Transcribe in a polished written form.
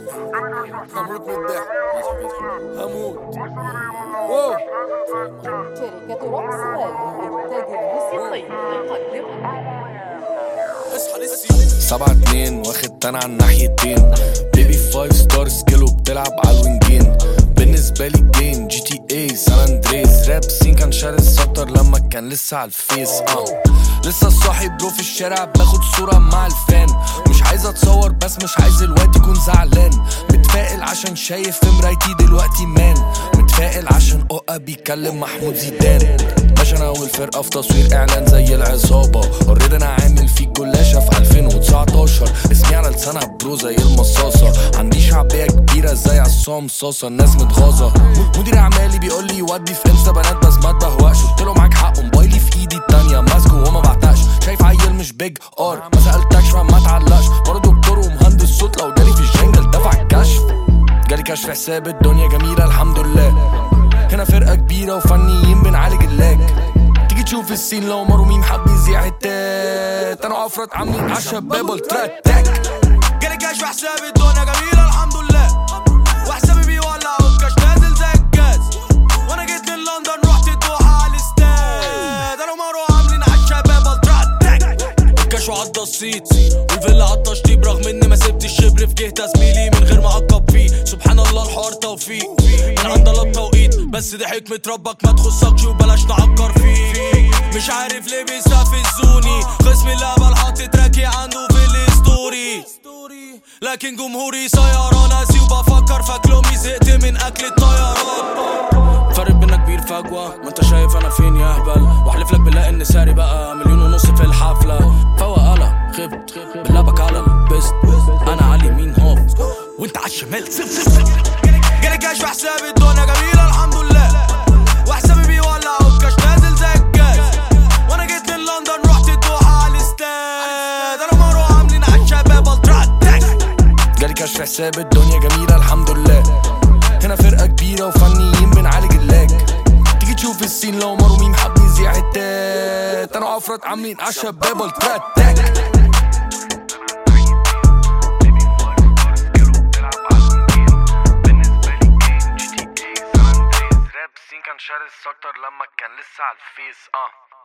هموت من الضحك. هموت. واو. شركة رقص للإنتاج الموسيقي تقدم اصحى للسيوف 7-2 واخد تاني على الناحيتين. بيبي 5 ستار سكيلو بتلعب على الوينجين. بالنسبة لي جيم GTA سان اندريس. راب سين كان شاري السطر لما كان لسه على الفيس. لسه صاحي برو في الشارع باخد صورة مع الفان. مش عايز اتصور بس مش عايز الواد يكون زعلان. متفائل عشان شايف في مرايتي دلوقتي مان. متفائل عشان قوقة بيكلم محمود زيدان. ماشي انا والفرقة في تصوير اعلان زي العصابة. اوريدي انا عامل فيك جلاشة في 2019. اسمي على لسانها برو زي المصاصة. عندي شعبية كبيرة زي عصام صاصة. الناس متغاظة. مدير اعمالي بيقول لي يودي في انستا بنات بس ما تبهوقش. قلتله معاك حق موبايلي في ايدي التانية ماسكه وما بعتقش. شايف عيل مش بيج ار ما سألتكش فما تعلقش. برضه دكتور ومهندس صوت لو جالي في الجنجل دفع الكشف. جالي كشف حساب الدنيا جميلة الحمد لله. هنا فرقة كبيرة وفنيين بنعالج اللاج. تيجي تشوف السين لو مرومين حب يزيع التات. انا عفرت عاملين عالشباب والتراك تاك. جالي كشف حساب الدنيا جميلة الحمد لله. وحسابي بيولع والكاش نازل زي الجاز. وانا جيت من لندن رحت الدوحة على الاستاد. انا ومارو عاملين عالشباب والتراك تاك. الكاش وعدى الصيت والفيلا عالتشطيب. رغم اني ما سبت الشبر في جهة زميلي من غير ما اعقب فيه. سبحان الله الحوار توفيق من عند الله التوقيت. بس دي حكمة ربك ما تخصكش وبلاش نعكر فيه. مش عارف ليه بيستفزوني. خصم اللعبة حاطط راكي عنده في الستوري. لكن جمهوري سيارة ناسي وبفكر فاكلومي. زهقت من اكل الطيارات. فرق بينا كبير فجوة ما انت شايف انا فين يا هبل. واحلف لك بالله ان ساري بقى 1.5 مليون في الحفلة. فوق قلق خبت بلعبك على البست. انا على اليمين هوف وانت على الشمال صفر. جالي كشف حساب الدنيا جميلة الحمد لله. وحسابي بيولع والكاش نازل زي الجاز. وانا جيت من لندن رحت الدوحة على الاستاد. انا ومارو عاملين عالشباب والتراك تاك. جالي كشف حساب الدنيا جميلة الحمد لله. هنا فرقة كبيرة وفنيين بنعالج اللاج. تيجي تشوف السين لو مرومين حب يزيع التات. انا عفرت عاملين عالشباب والتراك تاك. كان شاري السكتر لما كان لسه على الفيس